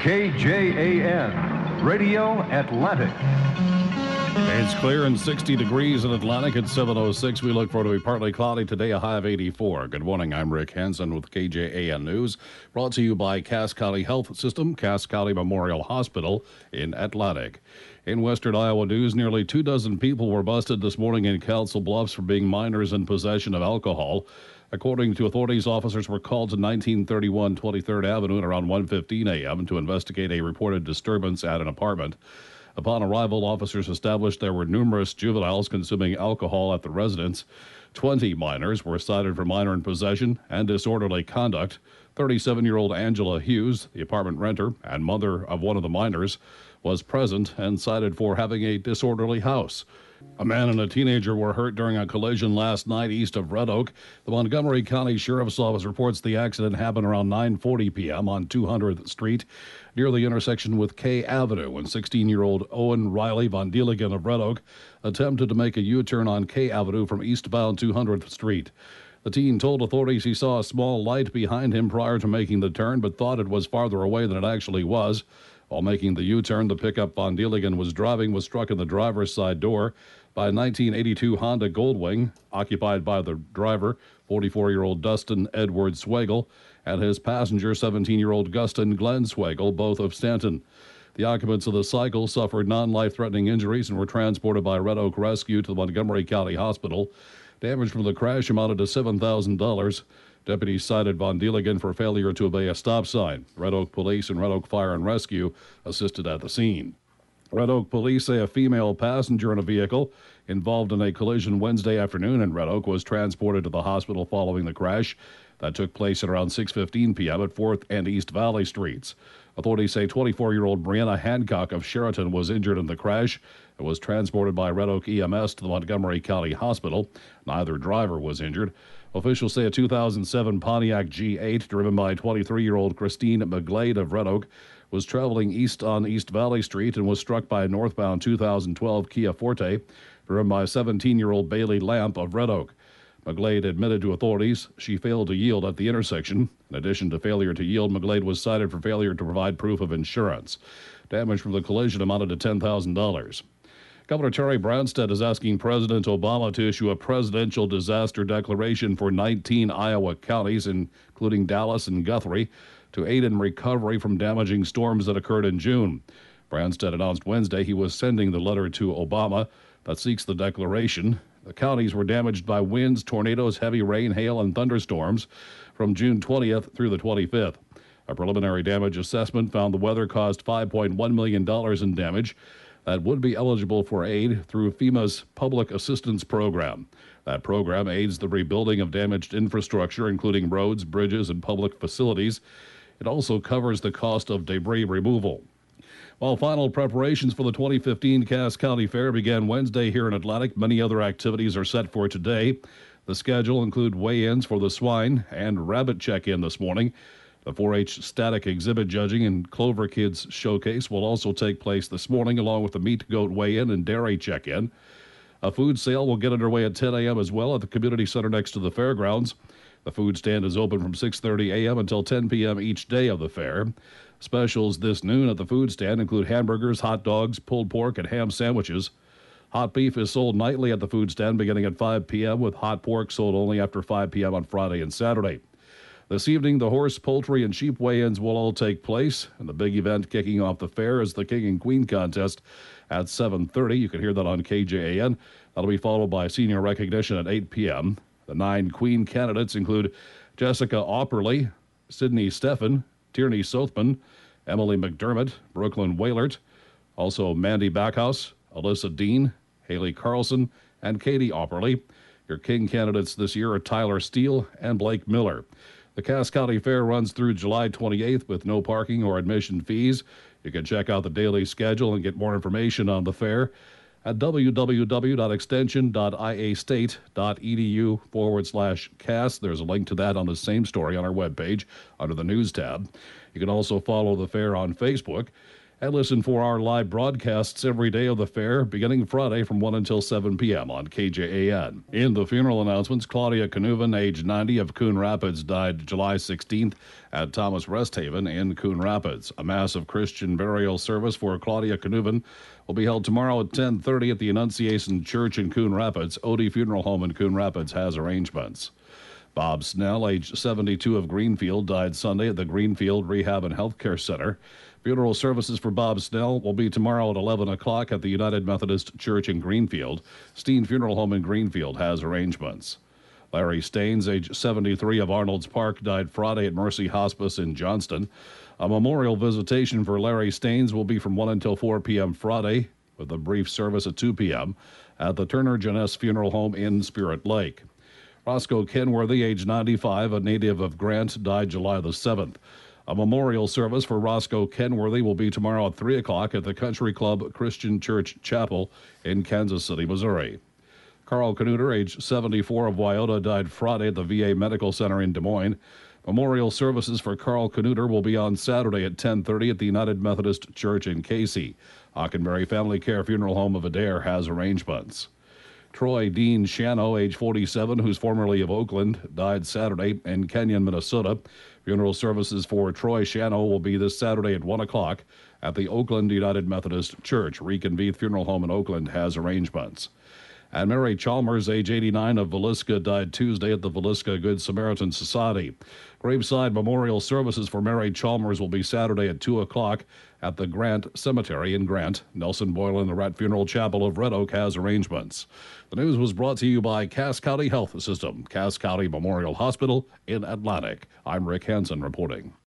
KJAN, Radio Atlantic. It's clear and 60 degrees in Atlantic at 7:06. We look for it to be partly cloudy today, a high of 84. Good morning. I'm Rick Hansen with KJAN News, brought to you by Cass County Health System, Cass County Memorial Hospital in Atlantic. In Western Iowa news, nearly 24 people were busted this morning in Council Bluffs for being minors in possession of alcohol. According to authorities, officers were called to 1931 23rd Avenue at around 1:15 a.m. to investigate a reported disturbance at an apartment. Upon arrival, officers established there were numerous juveniles consuming alcohol at the residence. 20 minors were cited for minor in possession and disorderly conduct. 37-year-old Angela Hughes, the apartment renter and mother of one of the minors, was present and cited for having a disorderly house. A man and a teenager were hurt during a collision last night east of Red Oak. The Montgomery County Sheriff's Office reports the accident happened around 9:40 p.m. on 200th Street near the intersection with K Avenue when 16-year-old Owen Riley Von Dieligen of Red Oak attempted to make a U-turn on K Avenue from eastbound 200th Street. The teen told authorities he saw a small light behind him prior to making the turn, but thought it was farther away than it actually was. While making the U-turn, the pickup Von Dieligen was driving was struck in the driver's side door by a 1982 Honda Goldwing, occupied by the driver, 44-year-old Dustin Edward Swagel, and his passenger, 17-year-old Gustin Glenn Swagel, both of Stanton. The occupants of the cycle suffered non-life-threatening injuries and were transported by Red Oak Rescue to the Montgomery County Hospital. Damage from the crash amounted to $7,000. Deputies cited Von Dieligen for failure to obey a stop sign. Red Oak Police and Red Oak Fire and Rescue assisted at the scene. Red Oak Police say a female passenger in a vehicle involved in a collision Wednesday afternoon in Red Oak was transported to the hospital following the crash. That took place at around 6:15 p.m. at 4th and East Valley Streets. Authorities say 24-year-old Brianna Hancock of Sheraton was injured in the crash and was transported by Red Oak EMS to the Montgomery County Hospital. Neither driver was injured. Officials say a 2007 Pontiac G8 driven by 23-year-old Christine McGlade of Red Oak was traveling east on East Valley Street and was struck by a northbound 2012 Kia Forte driven by 17-year-old Bailey Lamp of Red Oak. McGlade admitted to authorities she failed to yield at the intersection. In addition to failure to yield, McGlade was cited for failure to provide proof of insurance. Damage from the collision amounted to $10,000. Governor Terry Branstad is asking President Obama to issue a presidential disaster declaration for 19 Iowa counties, including Dallas and Guthrie, to aid in recovery from damaging storms that occurred in June. Branstad announced Wednesday he was sending the letter to Obama that seeks the declaration. The counties were damaged by winds, tornadoes, heavy rain, hail, and thunderstorms from June 20th through the 25th. A preliminary damage assessment found the weather caused $5.1 million in damage that would be eligible for aid through FEMA's Public Assistance Program. That program aids the rebuilding of damaged infrastructure, including roads, bridges, and public facilities. It also covers the cost of debris removal. While final preparations for the 2015 Cass County Fair began Wednesday here in Atlantic, many other activities are set for today. The schedule includes weigh-ins for the swine and rabbit check-in this morning. The 4-H static exhibit judging and Clover Kids Showcase will also take place this morning, along with the meat goat weigh-in and dairy check-in. A food sale will get underway at 10 a.m. as well at the community center next to the fairgrounds. The food stand is open from 6:30 a.m. until 10 p.m. each day of the fair. Specials this noon at the food stand include hamburgers, hot dogs, pulled pork, and ham sandwiches. Hot beef is sold nightly at the food stand beginning at 5 p.m., with hot pork sold only after 5 p.m. on Friday and Saturday. This evening, the horse, poultry, and sheep weigh-ins will all take place, and the big event kicking off the fair is the King and Queen contest at 7:30. You can hear that on KJAN. That'll be followed by senior recognition at 8 p.m. The 9 Queen candidates include Jessica Opperly, Sydney Steffen, Tierney Sothman, Emily McDermott, Brooklyn Wailert, also Mandy Backhouse, Alyssa Dean, Haley Carlson, and Katie Opperly. Your King candidates this year are Tyler Steele and Blake Miller. The Cass County Fair runs through July 28th with no parking or admission fees. You can check out the daily schedule and get more information on the fair at www.extension.iastate.edu/Cass. There's a link to that on the same story on our webpage under the News tab. You can also follow the fair on Facebook. And listen for our live broadcasts every day of the fair, beginning Friday from 1 until 7 p.m. on KJAN. In the funeral announcements, Claudia Canuvan, age 90, of Coon Rapids, died July 16th at Thomas Rest Haven in Coon Rapids. A mass of Christian burial service for Claudia Canuvan will be held tomorrow at 10:30 at the Annunciation Church in Coon Rapids. Odie Funeral Home in Coon Rapids has arrangements. Bob Snell, age 72, of Greenfield, died Sunday at the Greenfield Rehab and Healthcare Center. Funeral services for Bob Snell will be tomorrow at 11 o'clock at the United Methodist Church in Greenfield. Steen Funeral Home in Greenfield has arrangements. Larry Staines, age 73, of Arnold's Park, died Friday at Mercy Hospice in Johnston. A memorial visitation for Larry Staines will be from 1 until 4 p.m. Friday, with a brief service at 2 p.m. at the Turner Jeunesse Funeral Home in Spirit Lake. Roscoe Kenworthy, age 95, a native of Grant, died July the 7th. A memorial service for Roscoe Kenworthy will be tomorrow at 3 o'clock at the Country Club Christian Church Chapel in Kansas City, Missouri. Carl Canuter, age 74, of Wyoto, died Friday at the VA Medical Center in Des Moines. Memorial services for Carl Canuter will be on Saturday at 10:30 at the United Methodist Church in Casey. Hockenberry Family Care Funeral Home of Adair has arrangements. Troy Dean Shano, age 47, who's formerly of Oakland, died Saturday in Kenyon, Minnesota. Funeral services for Troy Shano will be this Saturday at 1 o'clock at the Oakland United Methodist Church. Reconvene Funeral Home in Oakland has arrangements. And Mary Chalmers, age 89, of Villisca, died Tuesday at the Villisca Good Samaritan Society. Graveside memorial services for Mary Chalmers will be Saturday at 2 o'clock at the Grant Cemetery in Grant. Nelson Boyle and the Rat Funeral Chapel of Red Oak has arrangements. The news was brought to you by Cass County Health System, Cass County Memorial Hospital in Atlantic. I'm Rick Hansen reporting.